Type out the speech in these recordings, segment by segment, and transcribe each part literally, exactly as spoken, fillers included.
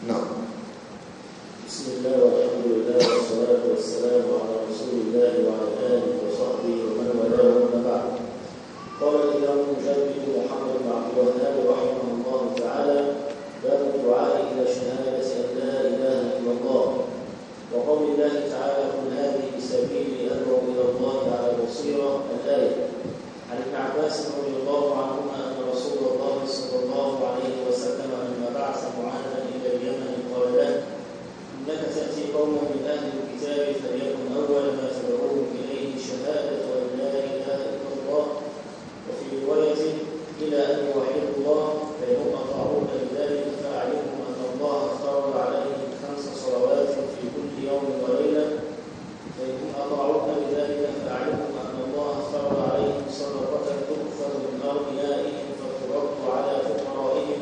نعم. بسم الله والحمد لله والصلاة والسلام على رسول الله وعلى آله وصحبه ومن والاه وما بعد. قال الإمام المجدد محمد بن عبد الوهاب رحمه الله تعالى: باب الدعاء إلى شهادة أن لا إله إلا الله، وقول الله تعالى: قل هذه سبيلي أدعو إلى الله على بصيرة. الآية. عن ابن عباس رضي الله عنهما أن رسول الله صلى الله عليه وسلم لما بعث معاذا إلى اليمن قال له: إنك تأتي قوما من أهل الكتاب فليكن أول ما تدعوهم إليه شهادة أن لا إله إلا الله، وفي رواية إلى أن يوحدوا الله، فإنهم أطاعوك لذلك فأعلمهم أن الله افترض عليهم خمس صلوات في كل يوم وليلة، فإنهم أطاعوك لذلك فأعلمهم أن الله افترض عليهم صدقة تؤخذ من أغنيائهم فترد على فقرائهم،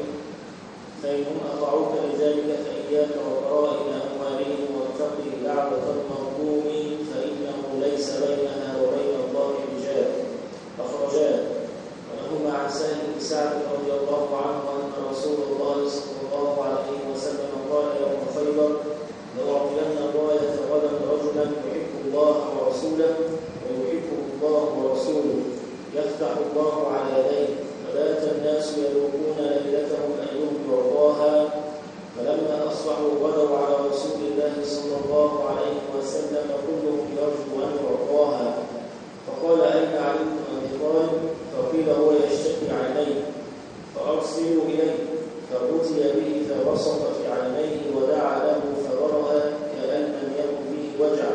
فإنهم أطاعوك لذلك فإياك وقرائن أموالهم واتقي دعوة المظلوم فإنه ليس بينها وبين الله حجاب. أخرجاه. ولهما عن سهل بن سعد رضي الله عنه أن رسول الله صلى الله عليه وسلم قال يوم خيبر: لأعطين الراية غدا رجلا يحب الله ورسوله ويحبه الله ورسوله، يفتح الله على يديه، فبات الناس يذوقون ليلتهم أيهم يعطاها، فلما أصبحوا غدوا على رسول الله صلى الله عليه وسلم كلهم يرجو أن يعطاها، فقال: أين علي بن أبي طالب؟ فقيل: هو يشتكي عينيه، فأرسلوا إليه، فأتي به فبصق في عينيه ودعا له فبرأ كأن لم يكن به وجع،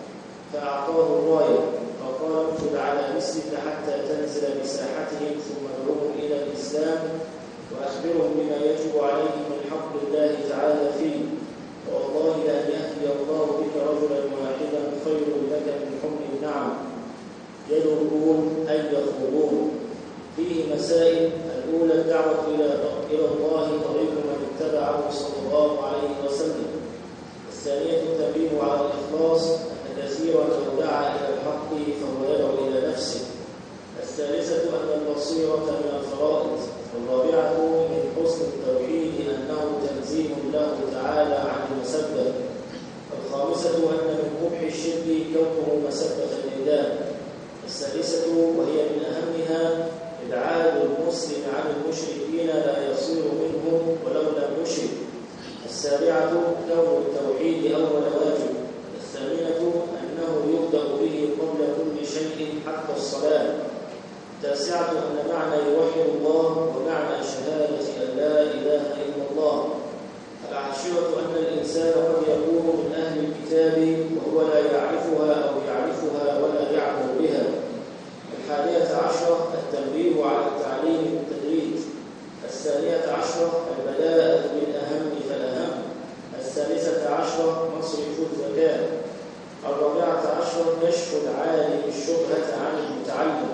فأعطاه الراية، فقال: اخذ على مثلك حتى تنزل بساحتهم ثم ادعوهم إلى الإسلام وأخبرهم بما يجب عليهم من حق الله تعالى فيه، والله لأن يهدي الله بك رجلا واحدا خير لك من حمر النعم. يدعون أي يخوضون. فيه مسائل: الأولى الدعوة إلى الله طريق من اتبعه صلى الله عليه وسلم. الثانية التنبيه على الإخلاص، أن كثيرا لو دعا إلى الحق فهو يدعو إلى نفسه. الثالثة أن البصيرة من الفرائض. الرابعة من حسن التوحيد أنه تنزيه له تعالى عن المسبة. الخامسة أن من قبح الشرك كونه مسبة لله. السادسة وهي من أهمها إبعاد المسلم عن المشركين لا يصير منهم ولو لم يشرك. السابعة كون التوحيد أول واجب. الثامنة أنه يبدأ به قبل كل شيء حتى الصلاة. التاسعة أن معنى يوحد الله ومعنى شهادة أن لا إله إلا الله. العاشرة أن الإنسان قد يكون من أهل الكتاب وهو لا يعرفها أو يعرفها ولا يعمل بها. الحادية عشرة التنبيه على التعليم والتدريس. الثانية عشرة البداءة بالأهم فالأهم. الثالثة عشرة مصرف الزكاة. الرابعة عشرة كشف العالم الشبهة عن المتعلم.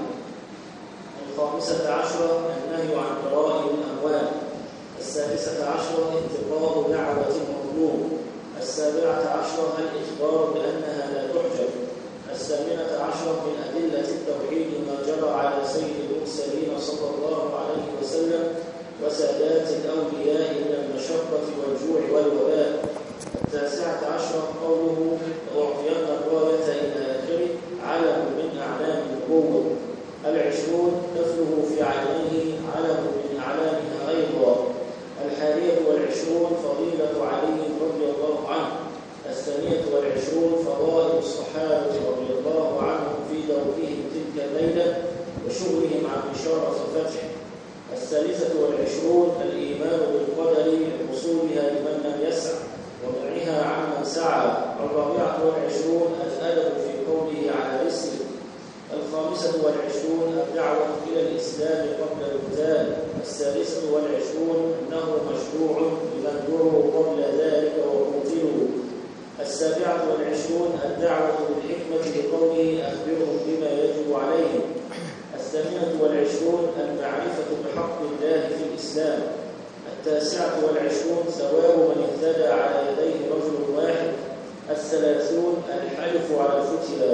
الخامسة عشرة النهي عن كرائم الأموال. السادسة عشرة انتقاء دعوة المظلوم. السابعة عشرة الإخبار بأنها لا تحجب. الثامنة عشرة من أدلة التوحيد ما جرى على سيد المرسلين صلى الله عليه وسلم وسادات الأولياء من المشقة والجوع والوباء. التاسعة عشرة قوله: لأعطين الراية إلى آخره، علم من أعلام النبوة. العشرون دفنه في عينيه، علم من أعلامها أيضا. الحادية والعشرون فضيلة علي رضي الله عنه. الثانية والعشرون فضائل الصحابة رضي الله عنهم في دوكهم تلك الليلة وشغلهم عن بشارة الفتح. الثالثة والعشرون الإيمان بالقدر لحصولها لمن لم يسع ومنعها عمن سعى. الرابعة والعشرون الأدب في قوله على رسله. الخامسة والعشرون الدعوة إلى الإسلام قبل القتال. السادسة والعشرون أنه مشروع لمن دعوا قبل ذلك وقتلوا. السابعة والعشرون الدعوة بالحكمة لقوله أخبرهم بما يجب عليهم. الثامنة والعشرون المعرفة بحق الله في الإسلام. التاسعة والعشرون ثواب من اهتدى على يديه رجل واحد. الثلاثون الحلف على الفتيا.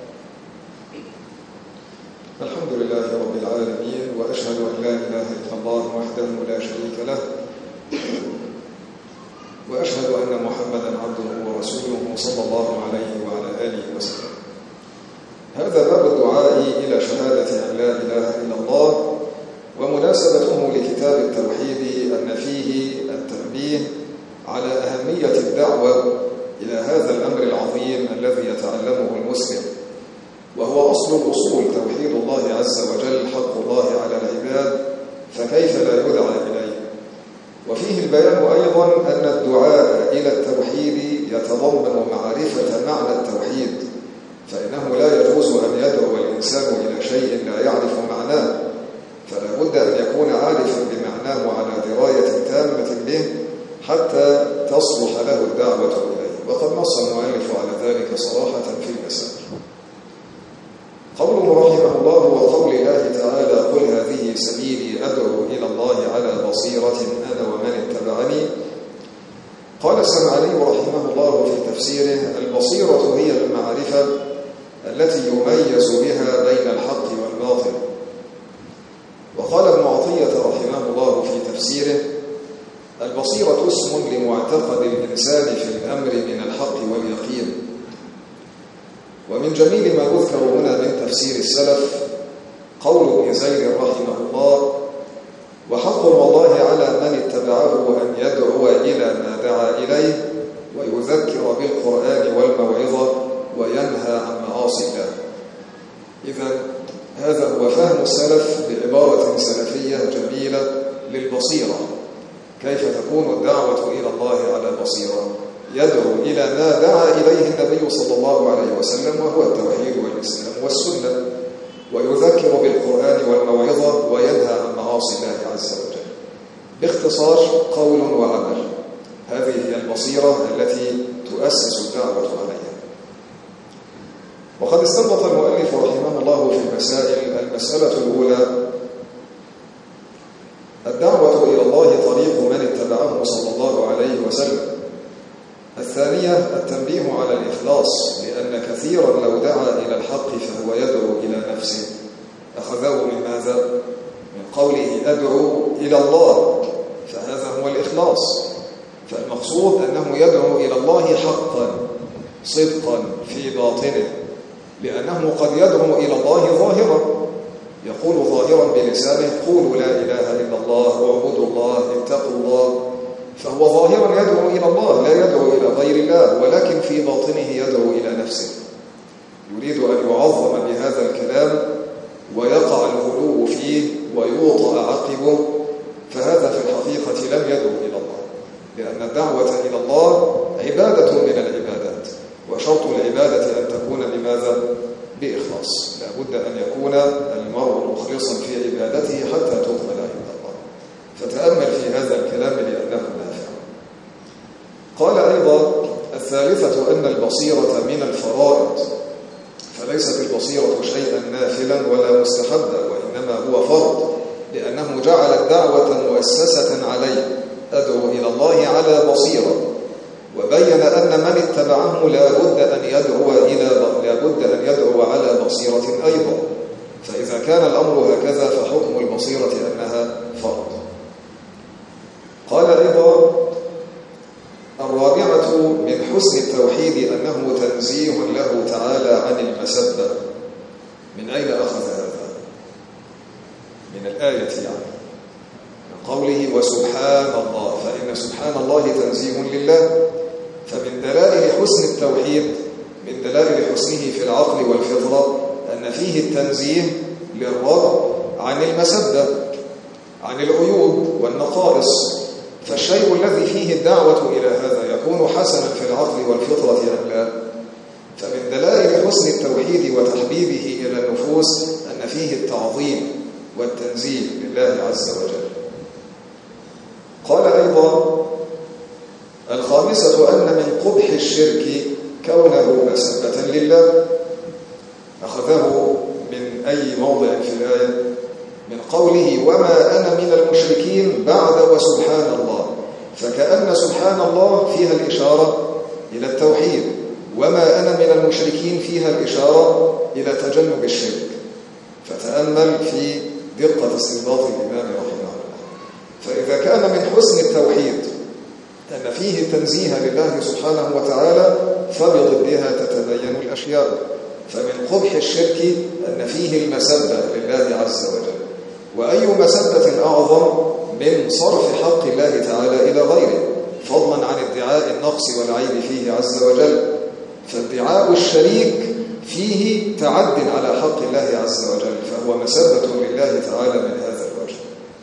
الحمد لله رب العالمين، وأشهد أن لا إله إلا الله وحده لا شريك له، وأشهد أن محمدا عبده ورسوله صلى الله عليه وعلى آله وسلم. هذا باب الدعاء إلى شهادة أن لا إله إلا الله، ومناسبته لكتاب التوحيد أن فيه التنبيه على أهمية الدعوة إلى هذا الأمر العظيم الذي يتعلمه المسلم، وهو أصل الأصول توحيد الله عز وجل حق الله على العباد، فكيف لا يدعى إليه؟ وفيه البيان أيضا أن الدعاء إلى التوحيد يتضمن معرفة معنى التوحيد، فإنه لا يجوز أن يدعو الإنسان إلى شيء لا يعرف معناه، فلا بد أن يكون عارفا بمعناه على دراية تامة به حتى تصلح له الدعوة إليه. وقد نص المؤلف على ذلك صراحة في المسائل. قوله رحمه الله وقول الله تعالى قل هذه سبيلي أدعو إلى الله على بصيرة أنا ومن اتبعني. قال السمعاني رحمه الله في تفسيره البصيرة هي المعرفة التي يميز بها بين الحق والباطل. وقال ابن عطية رحمه الله في تفسيره البصيرة اسم لمعتقد الإنسان في الأمر من الحق واليقين. ومن جميل ما يذكر هنا من تفسير السلف قول ابن زيد رحمه الله وحق الله على من اتبعه أن يدعو إلى ما دعا إليه ويذكر بالقرآن والموعظة وينهى عن معاصي الله. إذن هذا هو فهم السلف بعبارة سلفية جميلة للبصيرة. كيف تكون الدعوة إلى الله على بصيرة؟ يدعو إلى ما دعا إليه النبي صلى الله عليه وسلم وهو التوحيد والإسلام والسنة، ويذكر بالقرآن والموعظة وينهى عن معاصي الله عز وجل. باختصار قول وعمل، هذه هي البصيرة التي تؤسس الدعوة عليها. وقد استنبط المؤلف رحمه الله في المسائل المسألة الأولى الدعوة إلى الله طريق من اتبعه صلى الله عليه وسلم. الثانية التنبيه على الإخلاص، لأن كثيرا لو دعا إلى الحق فهو يدعو إلى نفسه. أخذه من ماذا؟ من قوله أدعو إلى الله، فهذا هو الإخلاص. فالمقصود أنه يدعو إلى الله حقا صدقا في باطنه، لأنه قد يدعو إلى الله ظاهرا، يقول ظاهرا بلسانه قولوا لا إله إلا الله واعبدوا الله اتقوا الله، فهو ظاهرا يدعو إلى الله لا يدعو إلى غير الله، ولكن في باطنه يدعو إلى نفسه، يريد أن يعظم بهذا الكلام ويقع الغلو فيه ويوطأ عقبه، فهذا في الحقيقة لم يدعو إلى الله، لأن الدعوة إلى الله عبادة من العبادات، وشرط العبادة أن تكون بماذا؟ بإخلاص. لا بد أن يكون المرء مخلصا في عبادته حتى تقبل عند الله. فتأمل في هذا الكلام لأنه نافع. قال أيضا الثالثة أن البصيرة من الفرائض، فليست البصيرة شيئا نافلا ولا مستحبا، وإنما هو فرض، لأنه جعل الدعوة مؤسسة عليه أدعو إلى الله على بصيرة، وبين أن من اتبعه لا بد أن يدعو إلى لا بد أن يدعو على بصيرة أيضا. فإذا كان الأمر هكذا فحكم البصيرة أنها فرض. قال أيضا الرابعة من حسن التوحيد أنه تنزيه له تعالى عن المسبة. من أين أخذ هذا؟ من الآية يعني، من قوله وسبحان الله، فإن سبحان الله تنزيه لله. فمن دلائل حسن التوحيد من دلائل حسنه في العقل والفطرة أن فيه التنزيه للرب عن المسبة، عن العيوب والنقائص. فالشيء الذي فيه الدعوة إلى هذا يكون حسنا في العقل والفطرة أم لا؟ فمن دلائل حسن التوحيد وتحبيبه إلى النفوس أن فيه التعظيم والتنزيه لله عز وجل. قال أيضا الخامسة أن من قبح الشرك كونه مسبة لله. أخذه من أي موضع في الآية؟ من قوله وما أنا من المشركين بعد وسبحان الله، فكأن سبحان الله فيها الإشارة إلى التوحيد، وما أنا من المشركين فيها الإشارة إلى تجنب الشرك. فتأمل في دقة استنباط الإمام رحمه الله. فإذا كان من حسن التوحيد أن فيه تنزيه لله سبحانه وتعالى، فبضدها تتبين الأشياء. فمن قبح الشرك أن فيه المسبة لله عز وجل، وأي مسبة أعظم من صرف حق الله تعالى إلى غيره، فضلا عن ادعاء النقص والعيب فيه عز وجل. فادعاء الشريك فيه تعد على حق الله عز وجل، فهو مسبة لله تعالى من هذا الوجه.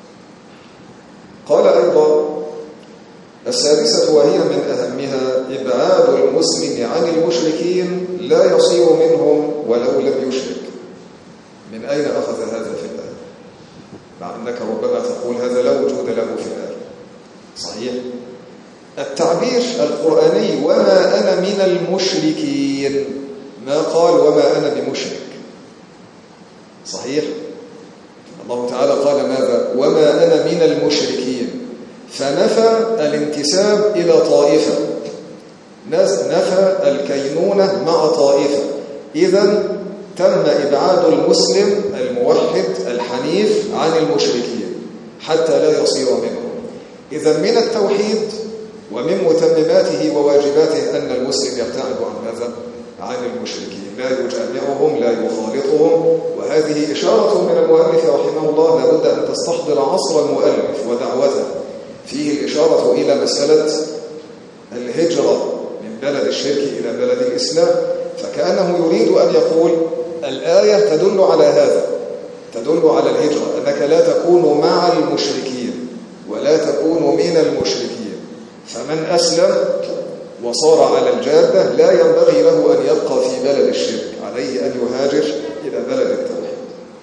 قال أيضا: السادسة وهي من أهمها إبعاد المسلم عن المشركين لا يصير منهم ولو لم يشرك. من أين أخذ هذا في الآية؟ مع أنك ربما تقول هذا لا وجود له في الآية. صحيح؟ التعبير القرآني وما أنا من المشركين ما قال وما أنا بمشرك. صحيح؟ الله تعالى قال ماذا؟ وما أنا من المشركين، فنفى الانتساب إلى طائفة، نفى الكينونة مع طائفة. إذن تم إبعاد المسلم الموحد الحنيف عن المشركين حتى لا يصير منهم. إذن من التوحيد ومن متمماته وواجباته أن المسلم يبتعد عن ماذا؟ عن المشركين، لا يجامعهم، لا يخالطهم. وهذه إشارة من المؤلف رحمه الله، لابد أن تستحضر عصر المؤلف ودعوته. فيه الإشارة إلى مسألة الهجرة من بلد الشرك إلى بلد الإسلام، فكأنه يريد أن يقول الآية تدل على هذا، تدل على الهجرة، أنك لا تكون مع المشركين ولا تكون من المشركين. فمن أسلم وصار على الجادة لا ينبغي له أن يبقى في بلد الشرك، عليه أن يهاجر إلى بلد التوحيد.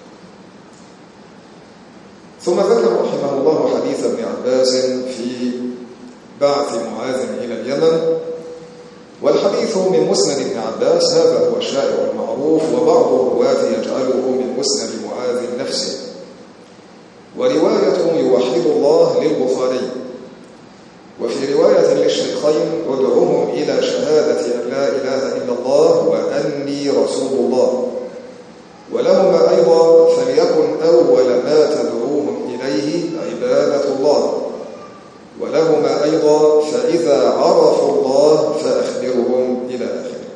ثم ذكر رحمه الله حديث ابن عباس في بعث معاذ إلى اليمن، والحديث من مسند ابن عباس، هذا هو الشائع المعروف، وبعض الرواة يجعله من مسند معاذ نفسه. ورواية يوحد الله للبخاري، وفي رواية للشيخين ادعوهم إلى شهادة أن لا إله إلا الله وأني رسول الله. ولهما أيضا فليكن أول ما تدعوهم إليه عبادة الله. ولهما أيضا فإذا عرفوا الله فأخبرهم إلى آخره.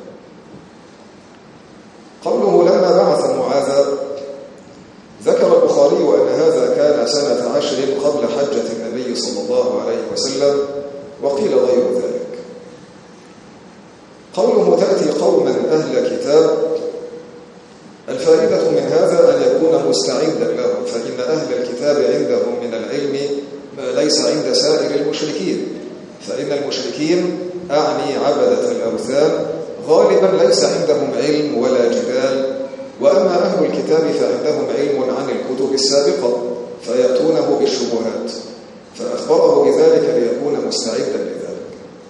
قوله لما بعث معاذ، ذكر البخاري أن هذا كان سنة عشر قبل حجة النبي صلى الله عليه وسلم، وقيل غير ذلك. قوله تأتي قوما أهل كتاب، الفائدة من هذا أن يكون مستعدا لهم، فإن أهل الكتاب عندهم من العلم ما ليس عند سائر المشركين. فإن المشركين أعني عبدة الأوثان غالبا ليس عندهم علم ولا جدال، وأما أهل الكتاب فعندهم علم عن الكتب السابقة فيأتونه بالشبهات، فأخبره بذلك ليكون مستعدا لذلك.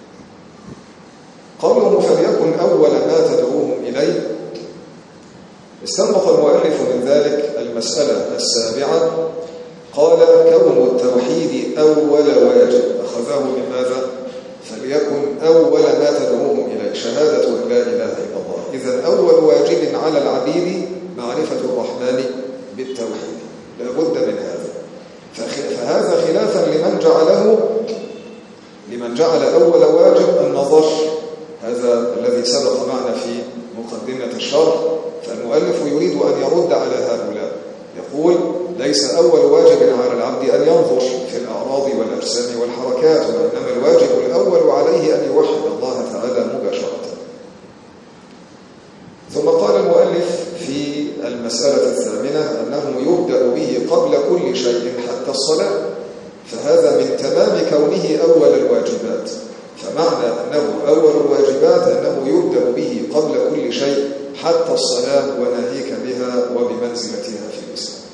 قوله فليكن أول ما تدعوهم إليه، استنبط المؤلف من ذلك المسألة السابعة، قال كون التوحيد أول واجب، أخذه من ماذا؟ فليكن أول ما تدعوهم إليه شهادة أن لا إله إلا الله. إذن أول واجب على العبيد معرفة الرحمن بالتوحيد، لا بد من هذا. فهذا خلافا لمن جعله لمن جعل أول واجب النظر، هذا الذي سبق معنا في مقدمة الشرح. فالمؤلف يريد أن يرد على هؤلاء، يقول ليس أول واجب على العبد أن ينظر في الأعراض والأجسام والحركات، وإنما الواجب الأول عليه أن يوحد الله تعالى مباشرة. ثم قال المؤلف في المسألة الثامنة أنه يبدأ به قبل كل شيء حتى الصلاة، فهذا من تمام كونه أول الواجبات. فمعنى أنه أول الواجبات أنه يبدأ به قبل كل شيء حتى الصلاة، وناهيك بها وبمنزلتها في الإسلام.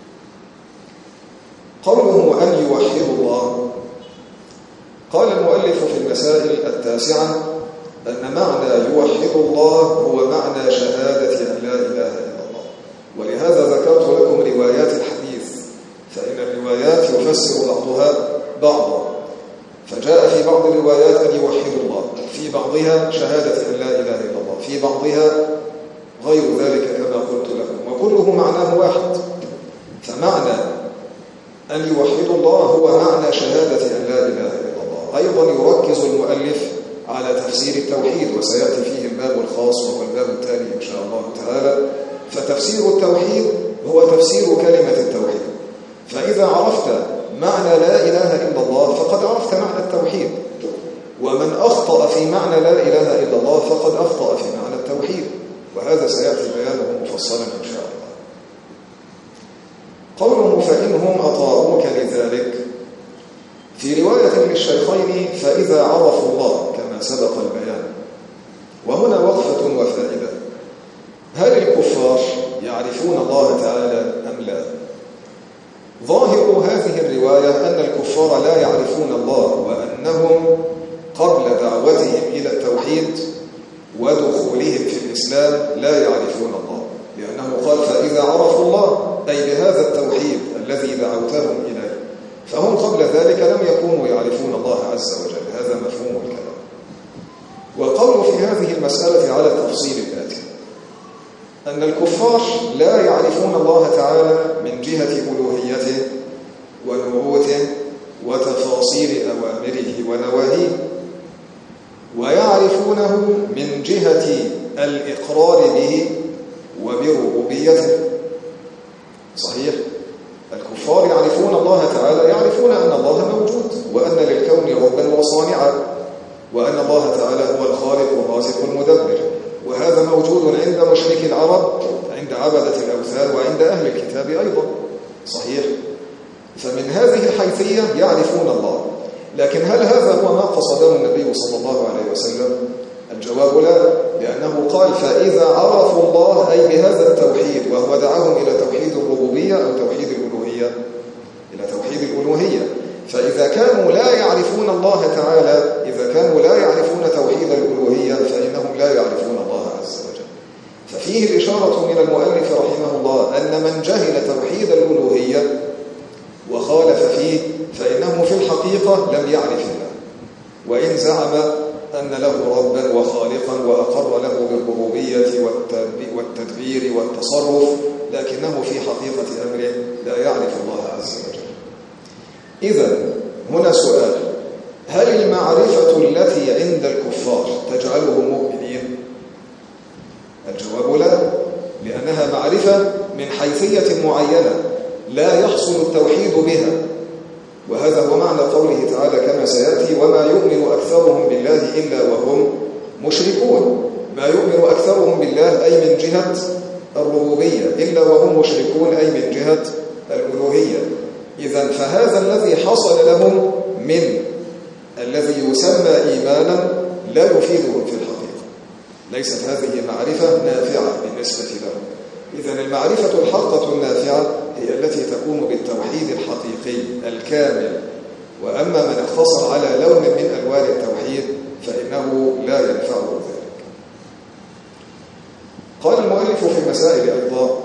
قوله أن يوحد الله، قال المؤلف في المسائل التاسعة أن معنى يوحد الله هو معنى شهادة أن لا إله إلا الله. ولهذا ذكرت لكم روايات الحديث، فإن الروايات يفسر بعضها بعضا. فجاء في بعض الروايات أن يوحد الله، في بعضها شهادة أن لا إله إلا الله، في بعضها غير ذلك كما قلت لكم، وكله معناه واحد. فمعنى أن يوحد الله هو معنى شهادة أن لا إله إلا الله. أيضا أيضا يركز المؤلف على تفسير التوحيد، وسيأتي فيه الباب الخاص وهو الباب التالي إن شاء الله تعالى. فتفسير التوحيد هو تفسير كلمة التوحيد. فإذا عرفت معنى لا إله إلا الله فقد عرفت معنى التوحيد، ومن أخطأ في معنى لا إله إلا الله فقد أخطأ في معنى التوحيد، وهذا سيأتي بيانه مفصلا إن شاء الله. قوله فإنهم أطاعوك لذلك، في رواية للشيخين فإذا عرفوا الله كما سبق البيان. وهنا وقفة وفائدة. هل الكفار يعرفون الله تعالى أم لا؟ ظاهر هذه الرواية أن الكفار لا يعرفون الله، وأنهم قبل دعوتهم إلى التوحيد ودخولهم في الإسلام لا يعرفون الله، لأنه قال فإذا عرفوا الله أي بهذا التوحيد الذي دعوتهم إليه، فهم قبل ذلك لم يكونوا يعرفون الله عز وجل. هذا مفهوم الكلام. والقول في هذه المسألة على التفصيل الآتي: أن الكفار لا يعرفون الله تعالى من جهة ألوهيته ونبوته وتفاصيل أوامره ونواهيه، ويعرفونه من جهة الإقرار به وبربوبيته. صحيح؟ الكفار يعرفون الله تعالى، يعرفون أن الله موجود، وأن للكون ربا وصانعا، وأن الله تعالى هو الخالق والرازق المدبر، وهذا موجود عند مشرك العرب، عند عبدة الأوثان، وعند أهل الكتاب أيضا. صحيح؟ فمن هذه الحيثية يعرفون الله. لكن هل هذا هو ما قصده النبي صلى الله عليه وسلم؟ الجواب لا، لأنه قال فإذا عرفوا الله أي بهذا التوحيد، وهو دعاهم إلى توحيد الربوبية أو توحيد الألوهية، إلى توحيد الألوهية. فإذا كانوا لا يعرفون الله تعالى، إذا كانوا لا يعرفون توحيد الألوهية فإنهم لا يعرفون الله عز وجل. ففيه الإشارة من المؤلف رحمه الله أن من جهل توحيد الألوهية وخالف فيه فإنه في الحقيقة لم يعرف الله، وإن زعم أن له ربا وخالقا وأقر له بالربوبية والتدبير والتصرف، لكنه في حقيقة أمره لا يعرف الله عز وجل. إذن هنا سؤال: هل المعرفة التي عند الكفار تجعلهم مؤمنين؟ الجواب لا، لأنها معرفة من حيثية معينة لا يحصل التوحيد بها، وهذا هو معنى قوله تعالى كما سيأتي: وما يؤمن أكثرهم بالله إلا وهم مشركون. ما يؤمن أكثرهم بالله أي من جهة الربوبية، إلا وهم مشركون أي من جهة الألوهية. إذن فهذا الذي حصل لهم من الذي يسمى إيمانا لا يفيدهم في الحقيقة، ليست هذه معرفة نافعة بالنسبة لهم. إذن المعرفة الحقة النافعة هي التي تكون بالتوحيد الحقيقي الكامل، وأما من اقتصر على لون من ألوان التوحيد فإنه لا ينفعه ذلك. قال المؤلف في المسائل أيضا: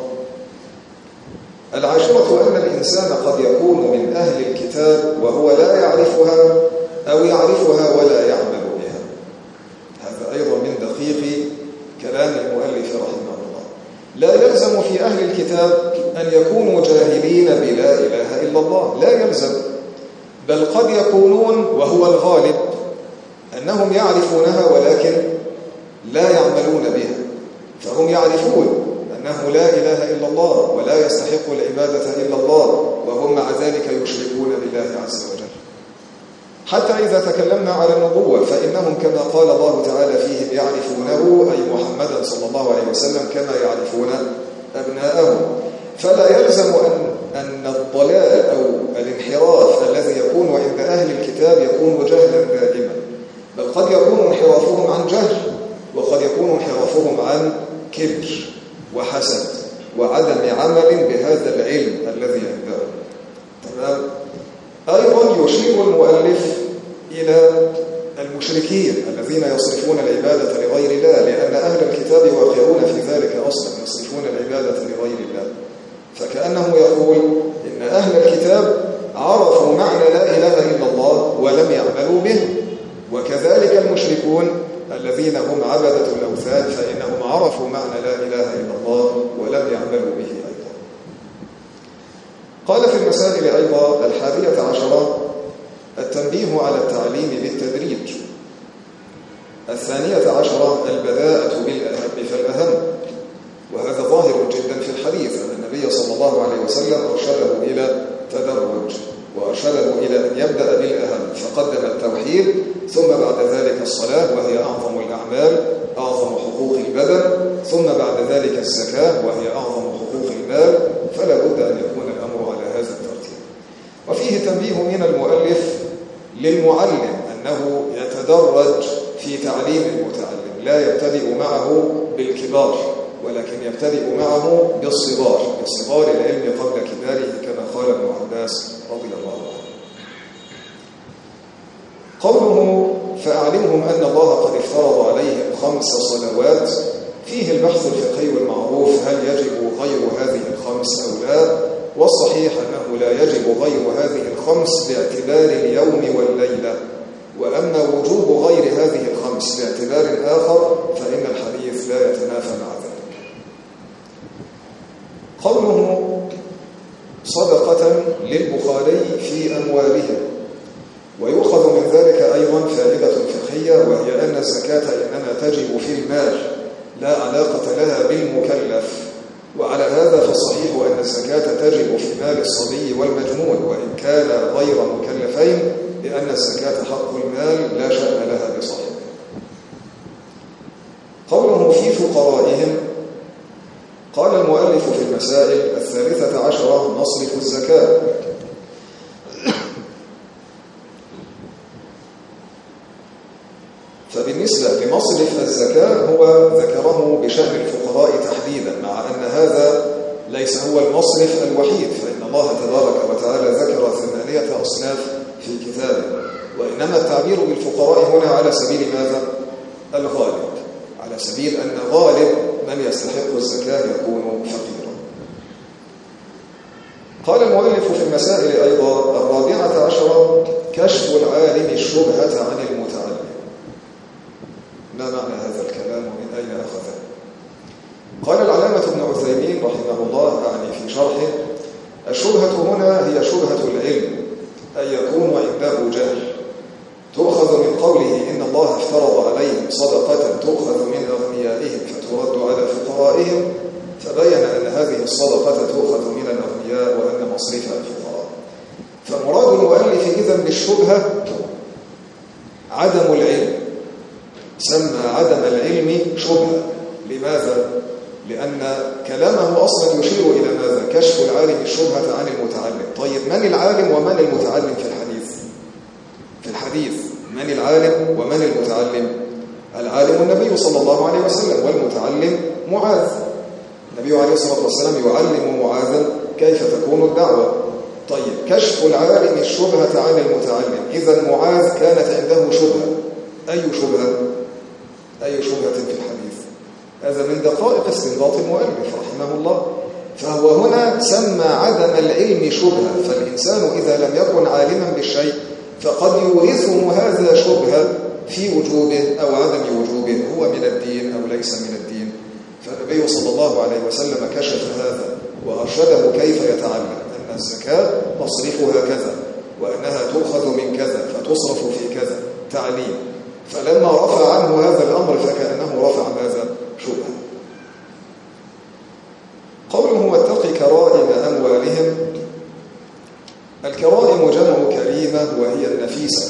العاشرة أن الإنسان قد يكون من أهل الكتاب وهو لا يعرفها أو يعرفها ولا يعمل بها. هذا أيضا من دقيق كلام المؤلف رحمه الله. لا يلزم في أهل الكتاب أن يكونوا جاهلين بلا إله إلا الله، لا يلزم، بل قد يكونون، وهو الغالب أنهم يعرفونها ولكن لا يعملون بها. فهم يعرفون أنه لا إله إلا الله ولا يستحق العبادة إلا الله، وهم مع ذلك يشركون بالله عز وجل. حتى إذا تكلمنا على النبوة فإنهم كما قال الله تعالى فيهم يعرفونه، أي محمدا صلى الله عليه وسلم، كما يعرفون أبناءهم. فلا يلزم أن أن الضلال أو الانحراف الذي يكون عند أهل الكتاب يكون جهلا دائما، بل قد يكون انحرافهم عن جهل، وقد يكون انحرافهم عن كبر وحسد وعدم عمل بهذا العلم الذي عندهم. تمام؟ أيضا يشير المؤلف إلى المشركين الذين يصرفون العبادة لغير الله، لأن أهل الكتاب واقعون في ذلك أصلا، يصرفون العبادة لغير الله. فكأنه يقول إن أهل الكتاب عرفوا معنى لا إله إلا الله ولم يعملوا به، وكذلك المشركون الذين هم عبدة الأوثان فإنهم عرفوا معنى لا إله إلا الله ولم يعملوا به أيضا. قال في المسائل أيضا الحادية عشرة: التنبيه التنبيه على التعليم بالتدريج. الثانية عشرة البداءة بالأهم فالأهم، وهذا ظاهر جدا في الحديث أن النبي صلى الله عليه وسلم أرشده إلى تدرج، وأرشده إلى أن يبدأ بالأهم، فقدم التوحيد ثم بعد ذلك الصلاة وهي أعظم الأعمال أعظم حقوق البدن، ثم بعد ذلك الزكاة وهي أعظم حقوق المال، فلا بد أن يكون الأمر على هذا الترتيب. وفيه تنبيه من المؤلف للمعلم أنه يتدرج في تعليم المتعلم، لا يبتدئ معه بالكبار ولكن يبتدئ معه بالصغار، بصغار العلم قبل كباره، كما قال ابن عباس رضي الله عنه. قوله فأعلمهم أن الله قد افترض عليهم خمس صلوات، فيه البحث الفقهي المعروف هل يجب غير هذه الخمس أو لا، والصحيح أنه لا يجب غير هذه الخمس باعتبار اليوم والليلة، وأما وجوب غير هذه الخمس باعتبار آخر فإن الحديث لا يتنافى مع ذلك. قوله صدقة للبخاري في أموالهم، ويؤخذ من ذلك أيضا فائدة فقهية، وهي أن الزكاة إنما تجب في المال لا علاقة لها بالمكلف، وعلى هذا فالصحيح أن الزكاة تجب في مال الصبي والمجنون وإن كان غير مكلفين، لأن الزكاة حق المال لا شأن لها بصاحبه. قوله في فقرائهم، قال المؤلف في المسائل الثالثة عشرة مصرف الزكاة. فبالنسبة لمصرف الزكاة هو ذكره بشأن الفقراء تحديدا، مع أن هذا ليس هو المصرف الوحيد، فإن الله تبارك وتعالى ذكر ثمانية أصناف في كتابه، وإنما التعبير بالفقراء هنا على سبيل ماذا؟ الغالب، على سبيل أن غالب من يستحق الزكاة يكون فقيرا. قال المؤلف في المسائل أيضا الرابعة عشرة كشف العالم الشبهة عن المتعلم. ما معنى هذا الكلام ومن أين أخذه؟ قال العلامة ابن عثيمين رحمه الله يعني في شرحه الشبهة هنا هي شبهة العلم، أن يكون عنده جهل، تؤخذ من قوله إن الله افترض عليهم صدقة تؤخذ من أغنيائهم فترد على فقرائهم، فبين أن هذه الصدقة تؤخذ من الأغنياء وأن مصرفها الفقراء. فمراد المؤلف إذن بالشبهة عدم العلم، سمى عدم العلم شبهة. لماذا؟ لأن كلامه أصلا يشير إلى ماذا؟ كشف العالم الشبهة عن المتعلم. طيب من العالم ومن المتعلم في الحديث؟ في الحديث من العالم ومن المتعلم؟ العالم النبي صلى الله عليه وسلم، والمتعلم معاذ. النبي عليه الصلاة والسلام يعلم معاذا كيف تكون الدعوة. طيب كشف العالم الشبهة عن المتعلم، إذا معاذ كانت عنده شبهة. أي شبهة؟ أي شبهة في الحديث؟ هذا من دقائق استنباط المؤلف رحمه الله. فهو هنا سمى عدم العلم شبهة، فالإنسان إذا لم يكن عالما بالشيء فقد يورثه هذا شبهة في وجوبه أو عدم وجوبه، هو من الدين أو ليس من الدين. فالنبي صلى الله عليه وسلم كشف هذا وأرشده كيف يتعلم أن الزكاة مصرفها كذا، وأنها تؤخذ من كذا فتصرف في كذا، تعليم. فلما رفع عنه هذا الأمر فكأنه رفع ماذا؟ شبهة. قوله واتق كرائم أموالهم، الكرائم جمع كريمة وهي النفيسة،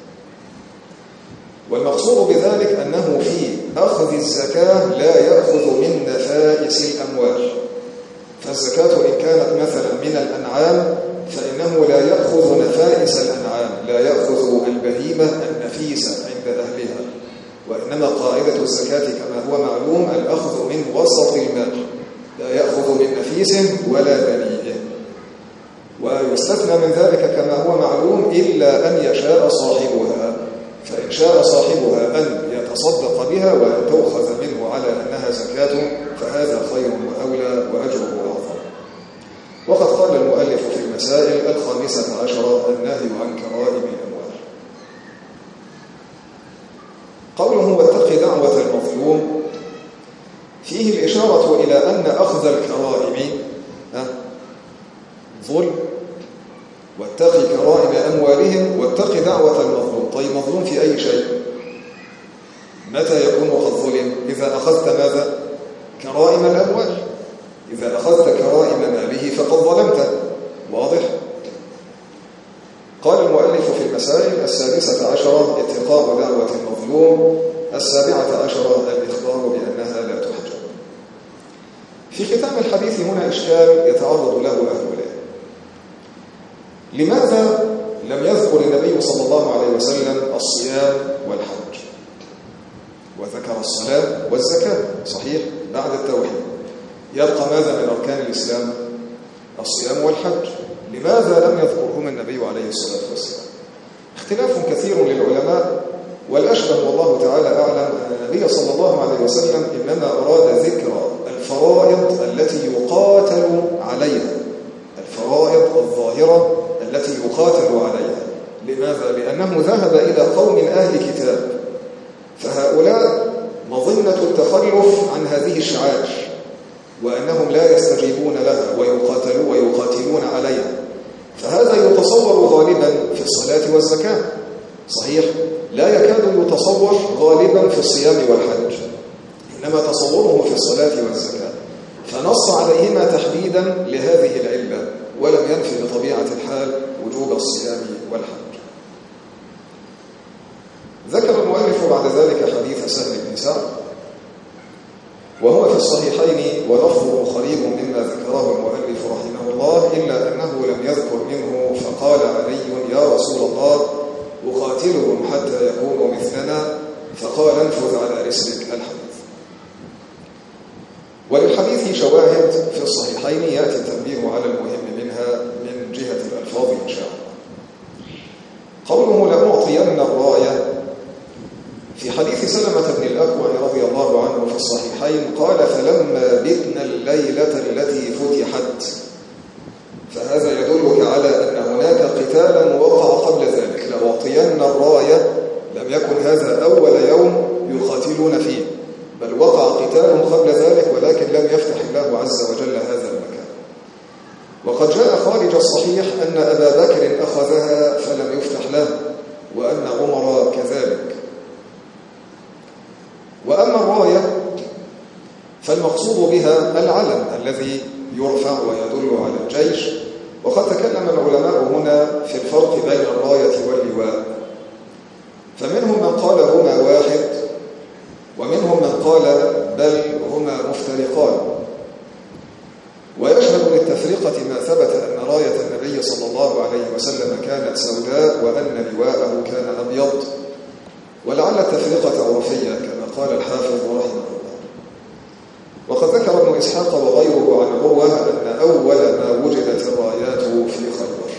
والمقصود بذلك أنه في أخذ الزكاة لا يأخذ من نفائس الأموال. فالزكاة إن كانت مثلا من الأنعام فإنه لا يأخذ نفائس الأنعام، لا يأخذ البهيمة النفيسة عند أهلها، وإنما قاعدة الزكاة كما هو معلوم الأخذ من وسط المال، لا يأخذ من نفيس ولا دنيء. ويستثنى من ذلك كما هو معلوم إلا أن يشاء صاحبها، فإن شاء صاحبها أن يتصدق بها وأن تؤخذ منه على أنها زكاة فهذا خير وأولى وأجره أعظم. وقد قال المؤلف في المسائل الخامسة عشرة النهي عن كرائم الأموال. قوله واتق دعوة المظلوم، فيه الإشارة إلى أن أخذ الكرائم ظلم. واتق كرائم أموالهم، واتق دعوة المظلوم. طيب مظلوم في أي شيء؟ متى يكون قد ظلم؟ إذا أخذت ماذا؟ كرائم الأموال. إذا أخذت كرائم ماله فقد ظلمت. واضح؟ قال المؤلف في المسائل: السادسة عشرة اتقاء دعوة المظلوم. السابعة عشرة الإخبار بأنها لا تحجب. في ختام الحديث هنا إشكال يتعرض له أهل العلم. لماذا لم يذكر النبي صلى الله عليه وسلم الصيام والحج، وذكر الصلاة والزكاة؟ صحيح، بعد التوحيد يبقى ماذا من أركان الإسلام؟ الصيام والحج. لماذا لم يذكرهما النبي عليه الصلاة والسلام؟ اختلاف كثير للعلماء، والأشبه والله تعالى أعلم أن النبي صلى الله عليه وسلم إنما أراد ذكر الفرائض التي يقاتل عليها، الفرائض الظاهرة التي يقاتل عليها. لماذا؟ لأنه ذهب إلى قوم أهل كتاب، فهؤلاء مظنة التخلف عن هذه الشعائر، وأنهم لا يستجيبون لها ويقاتلون ويقاتلون عليها. فهذا يتصور غالبا في الصلاة والزكاة. صحيح؟ لا يكاد يتصور غالبا في الصيام والحج، إنما تصوره في الصلاة والزكاة، فنص عليهما تحديدا لهذه العلة، ولم ينفي بطبيعة الحال وجوب الصيام والحج. ذكر المؤلف بعد ذلك حديث سهل بن سعد، وهو في الصحيحين ولفظه قريب مما ذكره المؤلف رحمه الله، إلا أنه لم يذكر منه: فقال علي يا رسول الله أقاتلهم حتى يكونوا مثلنا، فقال انفذ على رسلك الحديث. وللحديث شواهد في الصحيحين يأتي التنبيه على المهم منها من جهة الألفاظ إن شاء الله. قوله لأعطين الراية في حديث سلمة بن الأكوع رضي الله عنه في الصحيحين قال: فلما بتنا الليلة التي فتحت. فهذا يدلك على أن هناك قتالا وقع قبل ذلك. لأعطين الراية لم يكن هذا أول يوم يقاتلون فيه، بل وقع قتال قبل ذلك، ولكن لم يفتح الله عز وجل هذا المكان. وقد جاء خارج الصحيح أن أبا بكر أخذها فلم يفتح له، وأن عمر كذلك. وأما الراية فالمقصود بها العلم الذي يرفع ويدل على الجيش. وقد تكلم العلماء هنا في الفرق بين الراية واللواء، فمنهم من قال هما واحد، ومنهم من قال بل هما مفترقان. ويشهد للتفرقة ما ثبت أن راية النبي صلى الله عليه وسلم كانت سوداء، وأن لواءه كان أبيض، ولعل التفرقة عرفية كما قال الحافظ رحمه الله. وقد ذكر ابن إسحاق وغيره عن عروة أن أول ما وجدت الرايات في خيبر.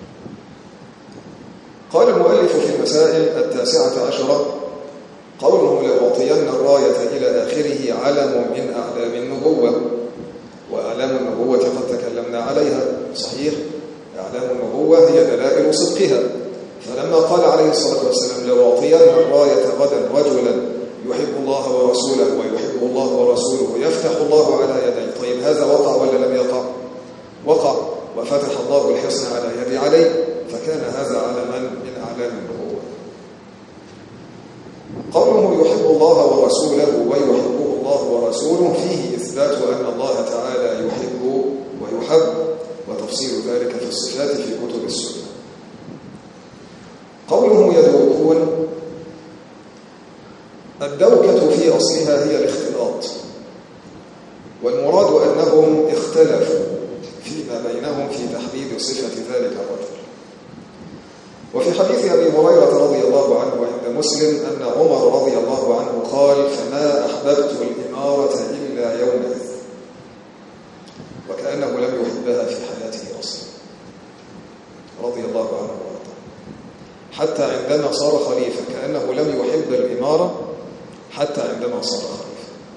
قال المؤلف في المسائل التاسعة عشرة قوله لأعطين الراية إلى آخره علم من أعلام النبوة. وأعلام النبوة قد تكلمنا عليها. صحيح، أعلام النبوة هي دلائل صدقها. فلما قال عليه الصلاة والسلام لأعطين الراية غدا رجلا يحب الله ورسوله ويحب الله ورسوله يفتح الله على يديه. طيب هذا وقع ولا لم يقع؟ وقع، وفتح الله الحصن على يد علي، فكان هذا علما من أعلام النبوة. قوله يحب الله ورسوله ويحبه الله ورسوله فيه إثبات أن الله تعالى يحب ويحب، وتفصيل ذلك في الصفات في كتب السنة. قوله يدوكون، الدوكة في أصلها هي الاختلاط، والمراد أنهم اختلفوا فيما بينهم في تحديد صفة ذلك الرجل. وفي حديث أبي هريرة رضي الله عنه عند مسلم أن عمر رضي الله عنه قال: فما أحببت الإمارة إلا يومئذ، وكأنه لم يحبها في حياته أصلا رضي الله عنه وارضاه، حتى عندما صار خليفة كأنه لم يحب الإمارة حتى عندما صار خليفة.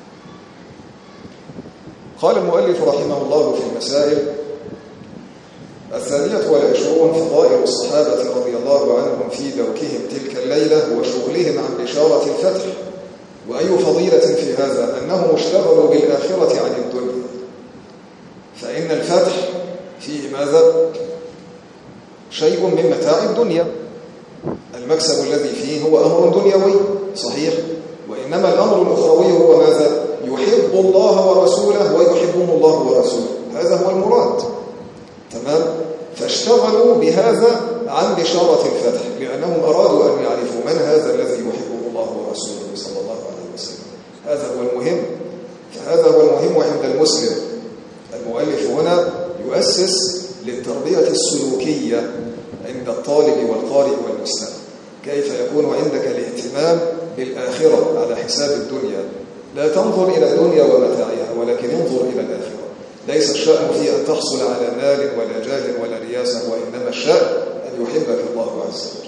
قال المؤلف رحمه الله في المسائل الثانية والعشرون فضائل الصحابة رضي الله عنهم في دوكهم تلك الليلة وشغلهم عن بشارة الفتح. وأي فضيلة في هذا أنهم اشتغلوا بالآخرة عن الدنيا، فإن الفتح فيه ماذا؟ شيء من متاع الدنيا، المكسب الذي فيه هو أمر دنيوي صحيح، وإنما الأمر الأخروي هو ماذا؟ يحب الله ورسوله ويحبهم الله ورسوله، هذا هو المراد. تمام؟ فاشتغلوا بهذا عن بشارة الفتح، لأنهم أرادوا أن يعرفوا من هذا الذي يحبه الله ورسوله صلى الله عليه وسلم. هذا هو المهم، فهذا هو المهم عند المسلم. المؤلف هنا يؤسس للتربية السلوكية عند الطالب والقارئ والمستمع، كيف يكون عندك الاهتمام بالآخرة على حساب الدنيا. لا تنظر إلى الدنيا ومتاعها، ولكن انظر إلى الآخرة. ليس الشأن في أن تحصل على مال ولا جاه ولا رياسة، وإنما الشأن أن يحبك الله عز وجل.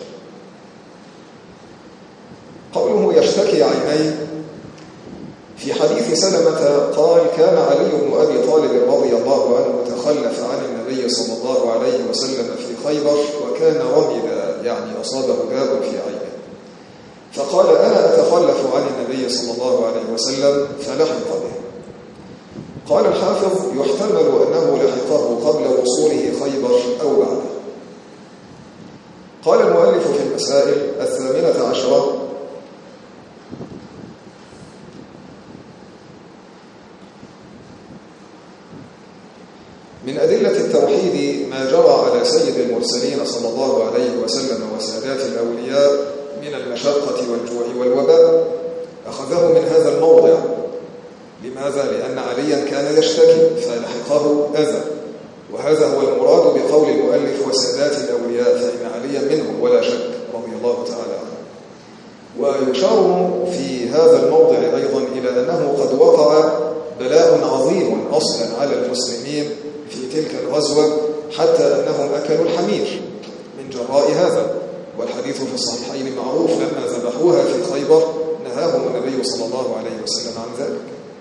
قوله يشتكي عينيه، في حديث سلمة قال: كان علي بن أبي طالب رضي الله عنه تخلف عن النبي صلى الله عليه وسلم في خيبر، وكان رمدا، يعني أصابه داء في عينه، فقال: أنا أتخلف عن النبي صلى الله عليه وسلم، فلحق به. قال الحافظ: يحتمل أنه لحقه قبل وصوله خيبر أو بعده. قال المؤلف في المسائل الثامنة عشرة: من أدلة التوحيد ما جرى على سيد المرسلين صلى الله عليه وسلم وسادات الأولياء من المشقة والجوع والوباء، أخذه من هذا الموضع. لماذا؟ لأن عليا كان يشتكي فلحقه أذى، وهذا هو المراد بقول المؤلف وسادات الأولياء، فإن عليا منهم ولا شك رضي الله تعالى عنه. ويشار في هذا الموضع أيضا إلى أنه قد وقع بلاء عظيم أصلا على المسلمين في تلك الغزوة، حتى أنهم أكلوا الحمير من جراء هذا، والحديث في الصحيحين معروف: لما ذبحوها في خيبر نهاهم النبي صلى الله عليه وسلم عن ذلك.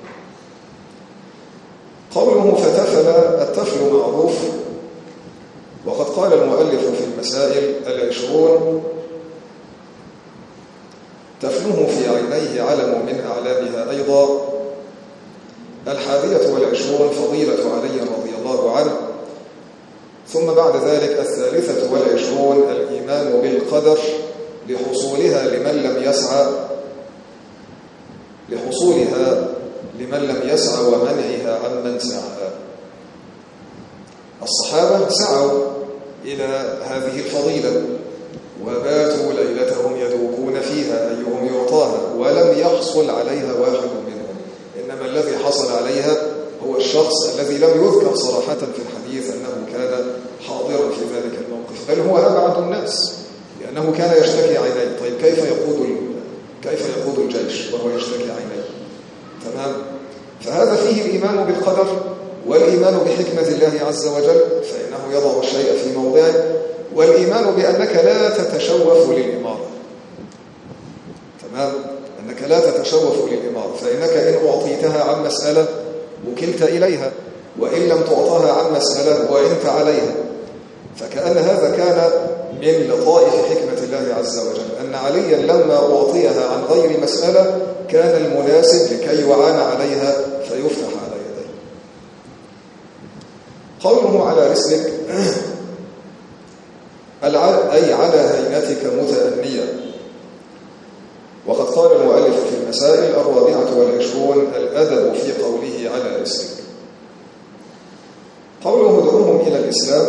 قوله فتفل، التفل معروف، وقد قال المؤلف في المسائل العشرون: تفله في عينيه علم من أعلامها أيضا. الحادية والعشرون فضيلة علي رضي الله عنه. ثم بعد ذلك الثالثة والعشرون الإيمان بالقدر لحصولها لمن لم يسعى لحصولها لمن لم يسعى ومنعها عمن سعى. الصحابة سعوا إلى هذه الفضيلة وباتوا ليلتهم يذوقون فيها أيهم يعطاها، ولم يحصل عليها واحد منهم، إنما الذي حصل عليها هو الشخص الذي لم يذكر صراحة في الحديث أنه كان حاضرا في ذلك الموقف، بل هو أبعد الناس، لأنه كان يشتكي عينيه. طيب كيف يقود كيف يقود الجيش وهو يشتكي عينيه؟ تمام؟ فهذا فيه الإيمان بالقدر والإيمان بحكمة الله عز وجل، فإنه يضع الشيء في موضعه، والإيمان بأنك لا تتشوف للإمارة. تمام؟ أنك لا تتشوف للإمارة، فإنك إن أعطيتها عن مسألة وكلت إليها، وإن لم تعطها عن مسألة وإنت عليها. فكأن هذا كان من لطائف حكمة الله عز وجل، أن عليا لما أعطيها عن غير مسألة كان المناسب لكي يعان عليها فيفتح على يديه. قوله على رسلك أي على هيئتك متأنية. وقد قال المؤلف في المسائل الرابعة والعشرون الأدب في قوله على رسلك. قوله ادعوهم إلى الإسلام.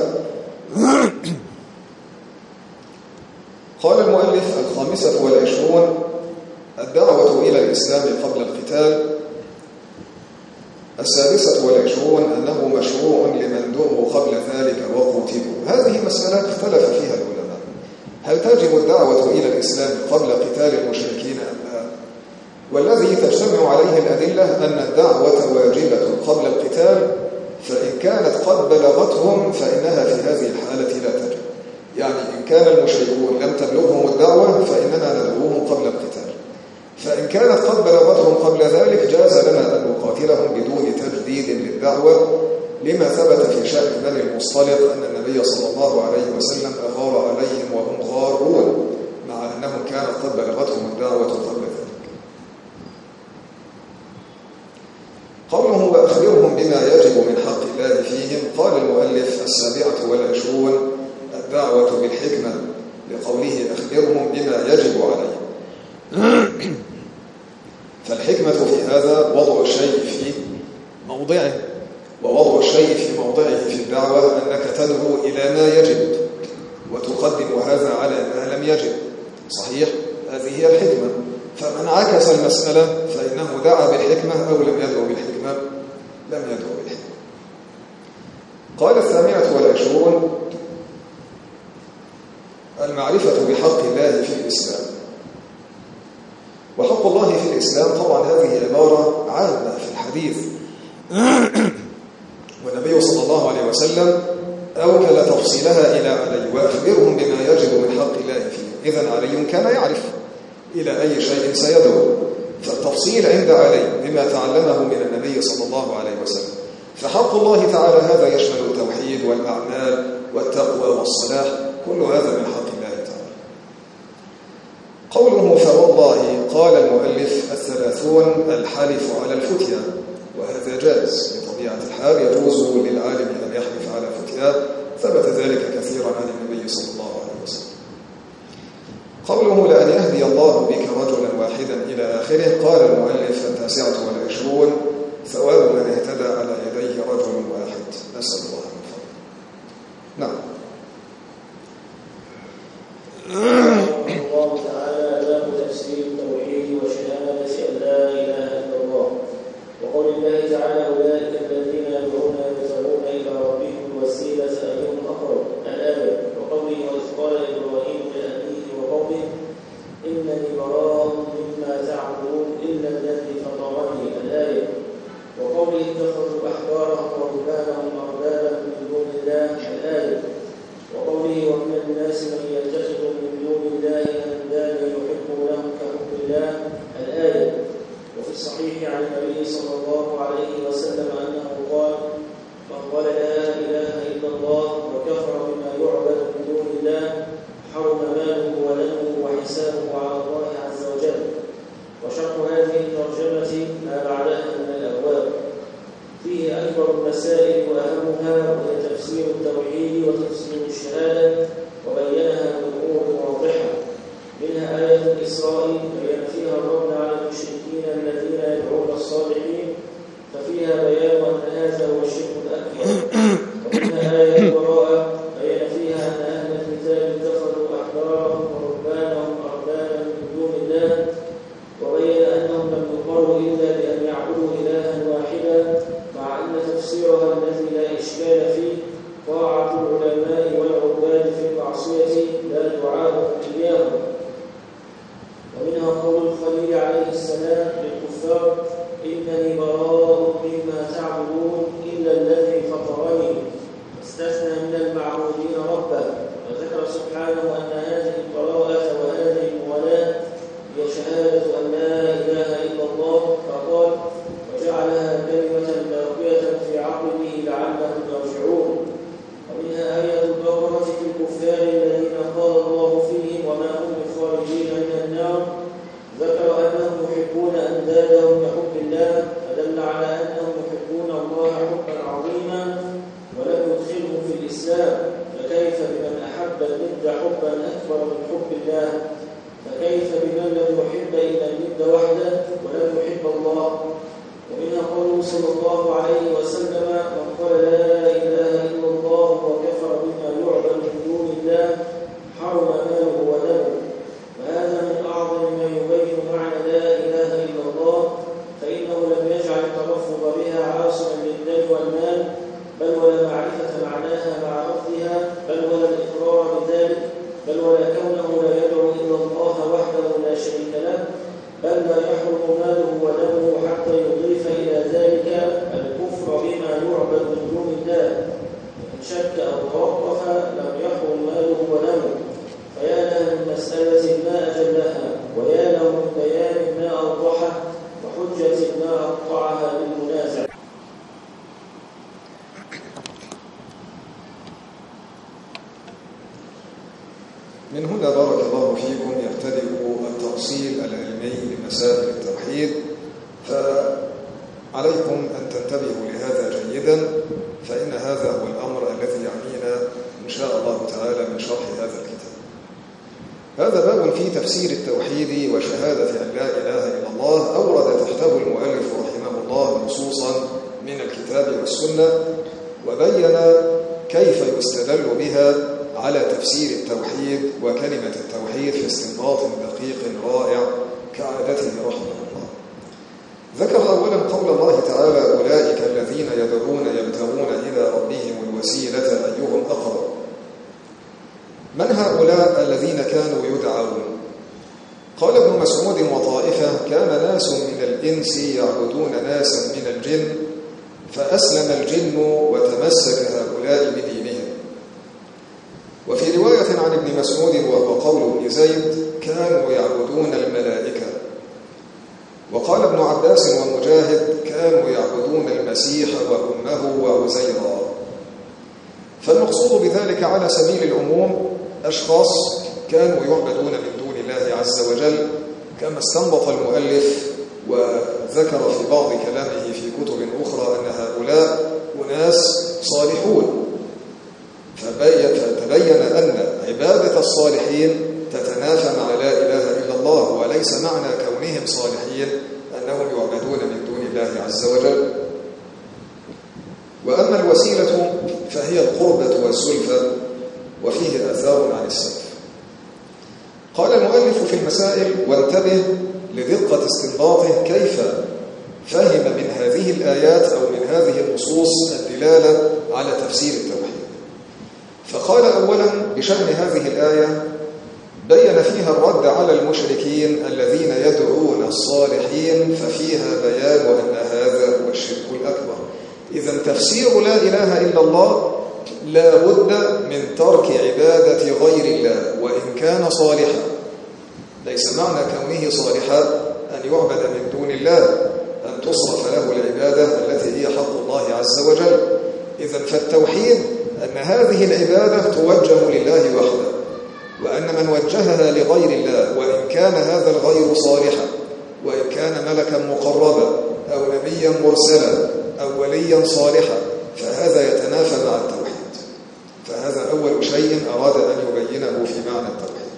قال المؤلف الخامسة والعشرون الدعوة إلى الإسلام قبل القتال. السادسة والعشرون أنه مشروع لمن دعوا قبل ذلك وقتلوا. هذه مسألة اختلف فيها العلماء، هل تجب الدعوة إلى الإسلام قبل قتال المشركين أم لا؟ والذي تجتمع عليه الأدلة أن الدعوة واجبة قبل القتال، فإن كانت قد بلغتهم فإنها في هذه الحالة لا تجب. يعني إن كان المشركون لم تبلغهم الدعوة فإننا ندعوهم قبل القتال، فإن كانت قد بلغتهم قبل ذلك جاز لنا أن نقاتلهم بدون تجديد للدعوة، لما ثبت في شأن بني المصطلق أن النبي صلى الله عليه وسلم أغار عليهم وهم غارون، مع أنهم كانت قد بلغتهم الدعوة قبل ذلك. قوله وأخبرهم بما يجب من حق الله فيهم. قال المؤلف السابعة والعشرون الدعوة بالحكمة، قوله أخبرهم بما يجب عليهم. فالحكمة في هذا وضع الشيء في موضعه، ووضع الشيء في موضعه في الدعوة أنك تدعو إلى ما يجب وتقدم هذا على ما لم يجب. صحيح؟ هذه هي الحكمة. فمن عكس المسألة فإنه دعا بالحكمة أو لم يدعو بالحكمة، لم يدعو بالحكمة. قال الثامنة والعشرون المعرفة بحق الله في الإسلام. وحق الله في الإسلام طبعا هذه عبارة عامة في الحديث، والنبي صلى الله عليه وسلم أوكل تفصيلها إلى علي وأخبرهم بما يجب من حق الله فيه. إذن علي كان يعرف إلى أي شيء سيدعو، فالتفصيل عند علي بما تعلمه من النبي صلى الله عليه وسلم. فحق الله تعالى هذا يشمل التوحيد والأعمال والتقوى والصلاح، كل هذا من حق الله تعالى. قوله فوالله قال المؤلف الثلاثون الحلف على الفتيا، وهذا جائز بطبيعة الحال، يجوز للعالم أن يحلف على فتيا، ثبت ذلك كثيرا عن النبي صلى الله عليه وسلم. قوله لأن يهدي الله بك رجلا واحدا إلى آخره. قال المؤلف التاسعة والعشرون ثواب من اهتدى على يديه رجل واحد، نسأل الله من فضله. نعم. الله تعالى باب تفسير التوحيد وشهادة أن لا إله إلا الله، وقول الله تعالى أولئك الذين يدعون يبتغون إلى ربهم الوسيلة أيهم أقرب، الآية. وقوله وإذ قال إبراهيم لأبيه وقومه إنني براء مما تعبدون إلا الذي فطرني، الآية. وقوله اتخذوا أحبارهم ورهبانهم أربابا من دون الله، الآية. وقوله ومن الناس من يتخذ من دون الله أندادا يحبونهم كحب الله، الآية. وفي الصحيح عن النبي صلى الله عليه وسلم أنه قال من قال لا إله إلا الله وكفر بما يعبد من دون الله حرم ماله ودمه وحسابه على الله عز وجل. وشرح هذه الترجمة ما بعدها من الأبواب فيه أكبر المسائل وأهمها وهي تفسير التوحيد وتفسير الشهادة، وبينها بأمور واضحة. منها آية الإسراء بين فيها الرد على المشركين الذين يدعون الصالحين، ففيها بيان أن هذا هو الشرك الأكبر. ومنها آية البراءة بين فيها أن أهل الكتاب اتخذوا أحبارهم ورهبانهم أربابا من دون الله، وبين أنهم لم يؤمروا إلا بأن يعبدوا إلها واحدا، مع أن تفسيرها الذي لا إشكال فيه طاعة العلماء والعباد في المعصية لا دعاءهم إياهم. ومنها قول الخليل عليه السلام للكفار إنني براء مما تعبدون إلا الذي فطرني، استثنى من المعبودين ربه، وذكر سبحانه أن هذه البراءة وهذه المولاة هي شهادة أن لا إله إلا الله، فقال وجعلها كلمة باقية في عقبه لعلهم يرجعون. ومنها آية البقرة في الكفار الذين قال الله فيهم وما هم بخارجين من النار، ذكر أنهم يحبون أندادهم كحب الله، فدل على أنهم يحبون الله حبا عظيما ولم يدخلهم في الإسلام، فكيف بمن أحب الند حبا أكبر من حب الله؟ فكيف بمن لم يحب إلا الند وحده ولم يحب الله؟ ومنها قوله صلى الله عليه وسلم من قال لا إله إلا الله وكفر بما يعبد من دون الله حرم ماله ودمه. وهذا من أعظم ما يبين معنى لا إله إلا الله، فإنه لم يجعل التلفظ بها عاصما للدم والمال، بل ولا معرفة معناها مع لفظها، بل ولا الإقرار بذلك، بل ولا كونه لا يدعو إلا الله وحده لا شريك له، بل لا يحرم ماله ودمه حتى يضيف إلى ذلك الكفر بما يعبد من دون الله. إن شك أو توقف لم يحرم ماله ودمه. فيا له من مسألة ما أجلها، ويا له من بيان ما أوضحه، وحجة ما أقطعها بالمنازع. من هنا بارك الله فيكم يبتدئ التفصيل العلمي لمسائل التوحيد، فعليكم أن تنتبهوا لهذا جيدا، فإن هذا هو الأمر الذي يعنينا إن شاء الله تعالى من شرح هذا الكتاب. هذا باب في تفسير التوحيد وشهادة أن لا إله إلا الله، أورد تحته المؤلف رحمه الله نصوصا من الكتاب والسنة، وبين كيف يستدل بها على تفسير التوحيد وكلمة التوحيد في استنباط دقيق رائع كعادته رحمه الله. ذكر أولا قول الله تعالى: أولئك الذين يدعون يبتغون إلى ربهم الوسيلة أيهم أقرب. من هؤلاء الذين كانوا يدعون؟ قال ابن مسعود وطائفة: كان ناس من الإنس يعبدون ناسا من الجن، فأسلم الجن وتمسك هؤلاء بدينهم. وفي رواية عن ابن مسعود وهو قول ابن زيد: كانوا يعبدون الملائكة. وقال ابن عباس ومجاهد: كانوا يعبدون المسيح وأمه وعزيرا. فالمقصود بذلك على سبيل العموم أشخاص كانوا يعبدون من دون الله عز وجل، كما استنبط المؤلف وذكر في بعض كلامه في كتب أخرى أن هؤلاء أناس صالحون، فتبين أن عبادة الصالحين تتنافى مع لا إله إلا الله، وليس معنى كونهم صالحين أنهم يعبدون من دون الله عز وجل. وأما الوسيلة فهي القربة والزلفى، وفيه آثار عن السلف. قال المؤلف في المسائل: وانتبه لدقة استنباطه كيف فهم من هذه الآيات أو من هذه النصوص الدلالة على تفسير التوحيد. فقال أولا بشأن هذه الآية: بين فيها الرد على المشركين الذين يدعون الصالحين، ففيها بيان أن هذا هو الشرك الأكبر. إذن تفسير لا إله إلا الله لا بد من ترك عبادة غير الله وإن كان صالحا. ليس معنى كونه صالحا أن يعبد من دون الله، أن تصرف له العبادة التي هي حق الله عز وجل. إذن فالتوحيد أن هذه العبادة توجه لله وحده، وأن من وجهها لغير الله وإن كان هذا الغير صالحا، وإن كان ملكا مقربا أو نبيا مرسلا أو وليا صالحا، فهذا يتنافى مع التوحيد. فهذا أول شيء أراد أن يبينه في معنى التوحيد.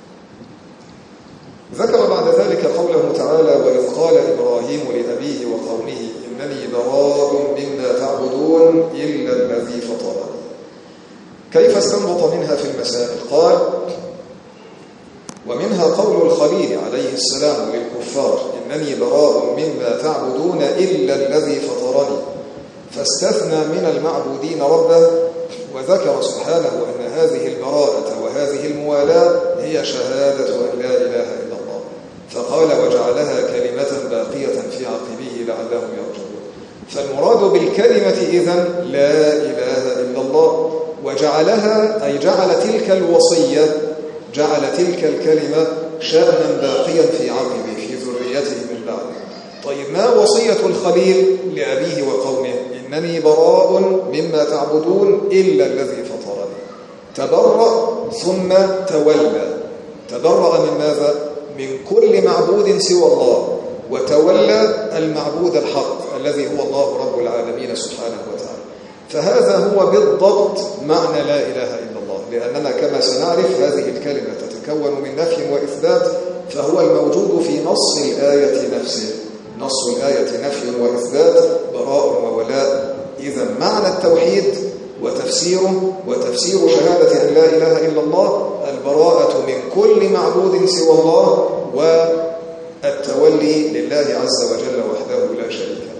ذكر بعد ذلك قوله تعالى: وإذ قال إبراهيم لأبيه وقومه إنني براء مما تعبدون إلا الذي فطرني. كيف استنبط منها في المسائل؟ قال: ومنها قول الخليل عليه السلام للكفار: إنني براء مما تعبدون إلا الذي فطرني، فاستثنى من المعبودين ربه، وذكر سبحانه أن هذه البراءة وهذه الموالاة هي شهادة أن لا إله إلا الله، فقال: وجعلها كلمة باقية في عقبه لعلهم يرجعون. فالمراد بالكلمة إذن لا إله إلا الله، وجعلها أي جعل تلك الوصية، جعل تلك الكلمة شأنا باقيا في عقبه في ذريته من بعده. طيب، ما وصية الخليل لأبيه وقومه؟ إنني براء مما تعبدون إلا الذي فطرني. تبرأ ثم تولى. تبرأ من ماذا؟ من كل معبود سوى الله، وتولى المعبود الحق الذي هو الله رب العالمين سبحانه وتعالى. فهذا هو بالضبط معنى لا إله إلا الله، لأننا كما سنعرف هذه الكلمة تتكون من نفي وإثبات، فهو الموجود في نص الآية نفسه. نص الآية نفي وإثبات، براء وولاء. إذا معنى التوحيد وتفسيره وتفسير شهادة أن لا إله إلا الله البراءة من كل معبود سوى الله، والتولي لله عز وجل وحده لا شريك له.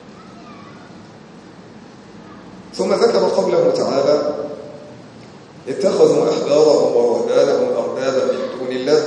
ثم ذكر قوله تعالى: اتخذوا أحبارهم ورهبانهم أربابا من دون الله.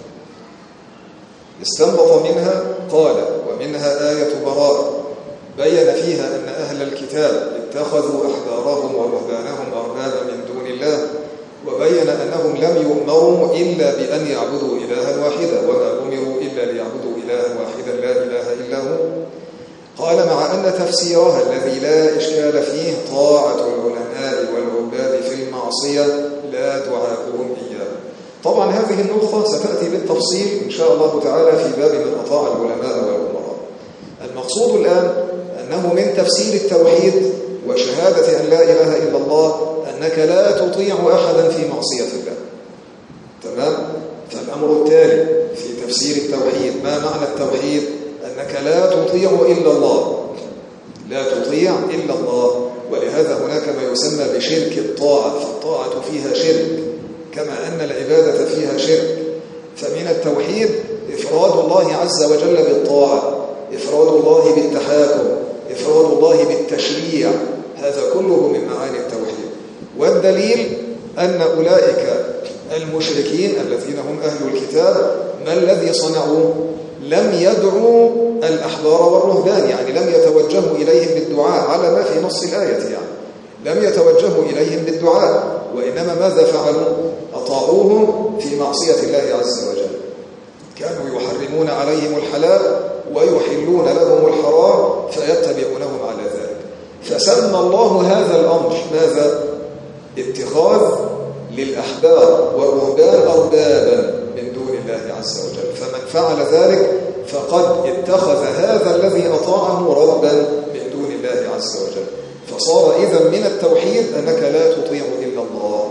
استنبط منها قال: ومنها آية براءة بين فيها أن أهل الكتاب اتخذوا أحبارهم ورهبانهم أربابا من دون الله، وبين أنهم لم يؤمروا إلا بأن يعبدوا إلها واحدا، وما أمروا إلا ليعبدوا إلها واحدا لا إله إلا هو. قال: مع أن تفسيرها الذي لا إشكال فيه طاعة العلماء والعباد في المعصية لا دعاؤهم إياه. طبعا هذه النقطة ستأتي بالتفصيل إن شاء الله تعالى في باب من أطاع العلماء والأمراء. المقصود الآن أنه من تفسير التوحيد وشهادة أن لا إله إلا الله أنك لا تطيع أحدا في معصية الله. تمام؟ الأمر التالي في تفسير التوحيد. ما معنى التوحيد؟ أنك لا تطيع إلا الله، لا تطيع إلا الله. ولهذا هناك ما يسمى بشرك الطاعة، فالطاعة فيها شرك كما أن العبادة فيها شرك. فمن التوحيد إفراد الله عز وجل بالطاعة، إفراد الله بالتحاكم، إفراد الله بالتشريع، هذا كله من معاني التوحيد. والدليل أن أولئك المشركين الذين هم أهل الكتاب ما الذي صنعوا؟ لم يدعوا الأحبار والرهبان، يعني لم يتوجهوا إليهم بالدعاء على ما في نص الآية، يعني لم يتوجهوا إليهم بالدعاء، وإنما ماذا فعلوا؟ أطاعوهم في معصية الله عز وجل. كانوا يحرمون عليهم الحلال ويحلون لهم الحرام فيتبعونهم على ذلك. فسمى الله هذا الأمر ماذا؟ اتخاذ للأحبار والرهبان أربابا من دون الله عز وجل. فمن فعل ذلك فقد اتخذ هذا الذي أطاعه ربا من دون الله عز وجل. فصار إذن من التوحيد أنك لا تطيع إلا الله.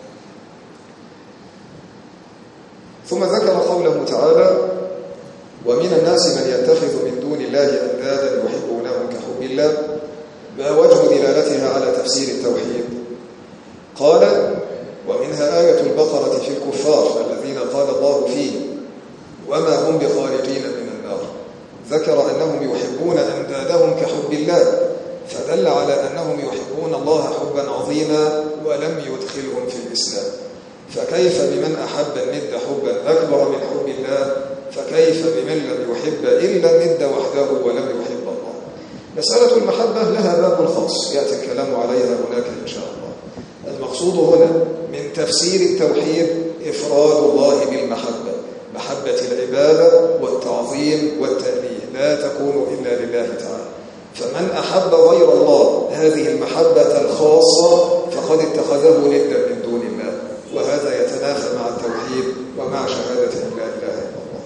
ثم ذكر قوله تعالى: ومن الناس من يتخذ من دون الله أندادا يحبونهم كحب الله. ما وجه دلالتها على تفسير التوحيد؟ قال: ومنها آية البقرة في الكفار الذين قال الله فيهم وما هم بخارجين من النار. ذكر أنهم يحبون أندادهم كحب الله، فدل على أنهم يحبون الله حبا عظيما ولم يدخلهم في الإسلام. فكيف بمن أحب الند حبا أكبر من حب الله؟ فكيف بمن لم يحب إلا الند وحده ولم يحب الله؟ مسألة المحبة لها باب خاص يأتي الكلام عليها هناك إن شاء الله. المقصود هنا من تفسير التوحيد إفراد الله بالمحبة، محبة العبادة والتعظيم والتأليه لا تكون إلا لله تعالى. فمن أحب غير الله هذه المحبة الخاصة فقد اتخذه ندا من دون الله، وهذا يتنافى مع التوحيد ومع شهادة أن لا إله إلا الله.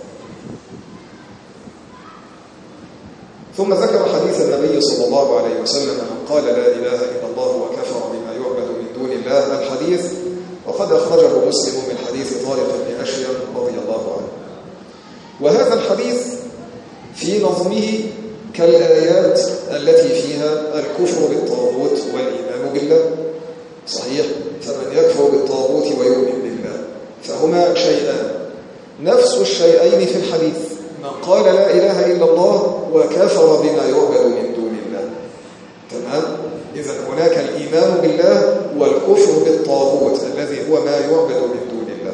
ثم ذكر حديث النبي صلى الله عليه وسلم من قال لا إله إلا الله وكفر بما يعبد من دون الله الحديث، وقد أخرجه مسلم من حديث طارق بن أشيم رضي الله عنه. وهذا الحديث في نظمه كالآيات التي فيها الكفر بالطاغوت والإيمان بالله. صحيح، فمن يكفر بالطاغوت ويؤمن بالله فهما شيئان نفس الشيئين في الحديث. من قال لا إله إلا الله وكفر بما يعبد من دون الله. تمام؟ إذن هناك الإيمان بالله والكفر بالطاغوت الذي هو ما يعبد من دون الله.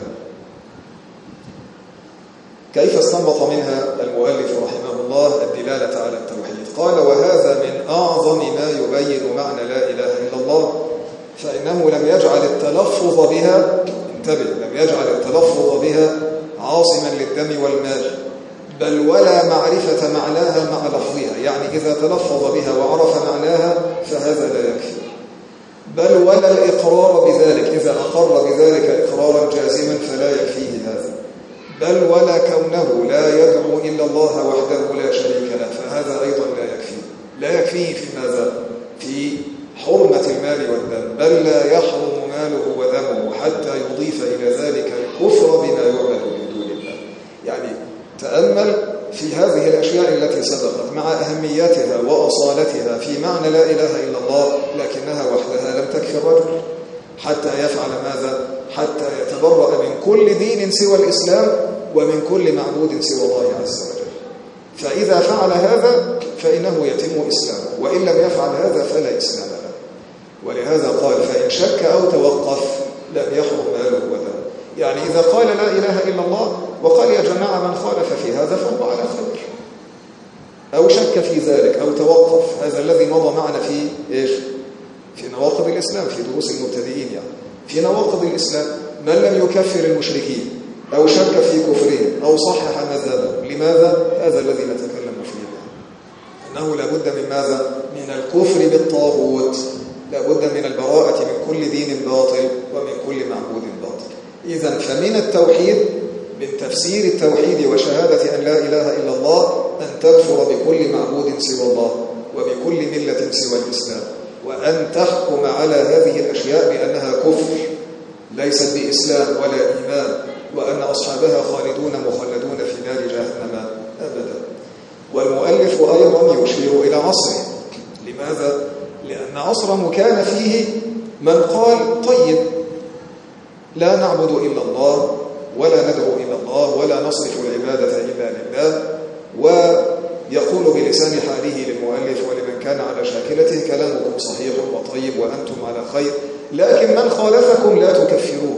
كيف استنبط منها المؤلف رحمه الله الدلالة على التوحيد؟ قال: وهذا من أعظم ما يبين معنى لا إله إلا الله، فإنه لم يجعل التلفظ بها، انتبه، لم يجعل التلفظ بها عاصما للدم والمال، بل ولا معرفة معناها مع لفظها. يعني إذا تلفظ بها وعرف معناها فهذا لا يكفي، بل ولا الإقرار بذلك، إذا أقر بذلك إقرارا جازما فلا يكفيه هذا، بل ولا كونه لا يدعو إلا الله وحده لا شريك له فهذا أيضا لا يكفيه. لا يكفيه في ماذا؟ في حرمة المال والدم، بل لا يحرم ماله ودمه حتى يضيف إلى ذلك الكفر بما يعبد من دون الله. يعني تأمل في هذه الأشياء التي سبقت مع أهميتها وأصالتها في معنى لا إله إلا الله، لكنها وحدها لم تكفي الرجل حتى يفعل ماذا؟ حتى يتبرأ من كل دين سوى الإسلام ومن كل معبود سوى الله عز وجل. فإذا فعل هذا فإنه يتم إسلامه، وإن لم يفعل هذا فلا إسلام له. ولهذا قال: فإن شك أو توقف لم يحرم ماله ودمه. يعني إذا قال لا إله إلا الله وقال يا جماعة من خالف في هذا فهو على خير، أو شك في ذلك أو توقف، هذا الذي مضى معنا في إيش؟ في نواقض الإسلام، في دروس المبتدئين. يعني في نواقض الإسلام من لم يكفر المشركين أو شك في كفرهم أو صحح مذهبهم. لماذا؟ هذا الذي نتكلم فيه، أنه لابد من ماذا؟ من الكفر بالطاغوت، لابد من البراءة من كل دين باطل ومن كل معبود باطل. إذن فمن التوحيد، من تفسير التوحيد وشهادة أن لا إله إلا الله، أن تكفر بكل معبود سوى الله وبكل ملة سوى الإسلام، وأن تحكم على هذه الأشياء بأنها كفر ليست بإسلام ولا إيمان، وأن أصحابها خالدون مخلدون في نار جهنم أبدا. والمؤلف أيضا يشير إلى عصره. لماذا؟ لأن عصره كان فيه من قال طيب لا نعبد إلا الله ولا ندعو إلى الله ولا نصرف العبادة إلا لله، ويقول بلسان حاله للمؤلف ولمن كان على شاكلته كلامكم صحيح وطيب وأنتم على خير، لكن من خالفكم لا تكفروه،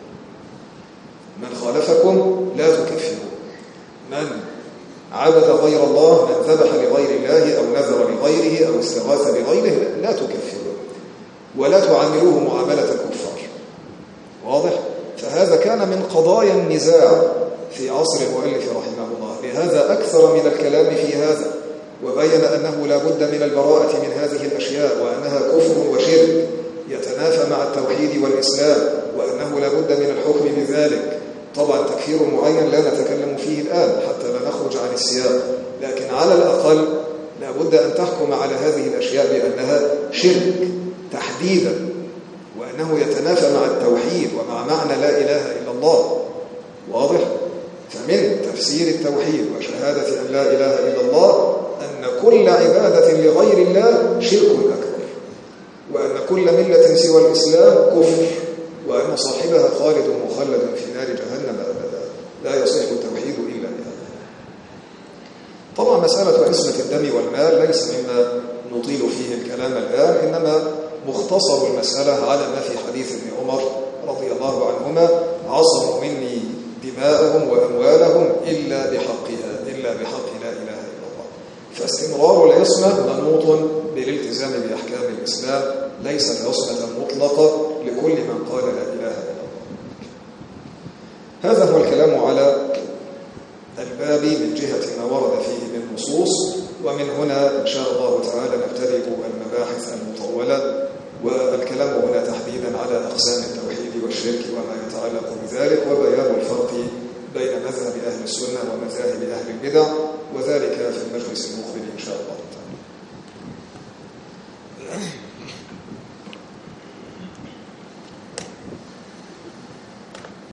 من خالفكم لا تكفروه، من عبد غير الله، من ذبح لغير الله أو نذر لغيره أو استغاث بغيره لا تكفروه ولا تعاملوه معاملة الكفار. واضح؟ فهذا كان من قضايا النزاع في عصر المؤلف رحمه الله، لهذا أكثر من الكلام في هذا، وبين أنه لا بد من البراءة من هذه الأشياء، وأنها كفر وشرك يتنافى مع التوحيد والإسلام، وأنه لا بد من الحكم بذلك. طبعا تكفير معين لا نتكلم فيه الآن حتى لا نخرج عن السياق، لكن على الأقل لا بد أن تحكم على هذه الأشياء بأنها شرك تحديدا، وأنه يتنافى مع التوحيد ومع معنى لا إله إلا الله. واضح؟ فمن تفسير التوحيد وشهادة أن لا إله إلا الله أن كل عبادة لغير الله شرك أكبر، وأن كل ملة سوى الإسلام كفر، وأن صاحبها خالد مخلد في نار جهنم أبدا، لا يصح التوحيد إلا بهذا. طبعا مسألة عصمة الدم والمال ليس مما نطيل فيه الكلام الآن، إنما مختصر المسألة على ما في حديث ابن عمر رضي الله عنهما: عصموا مني دماءهم وأموالهم إلا بحقها، إلا بحق لا إله إلا الله. فاستمرار العصمة منوط بالالتزام بأحكام الإسلام، ليس العصمة المطلقة لكل من قال لا إله إلا الله. هذا هو الكلام على الباب من جهة ما ورد فيه من نصوص، ومن هنا إن شاء الله تعالى نبتدئ المباحث المطولة، والكلام هنا تحديدا على أقسام التوحيد والشرك وما يتعلق بذلك، وبيان الفرق بين مذهب أهل السنة ومذاهب أهل البدع، وذلك في المجلس المقبل إن شاء الله.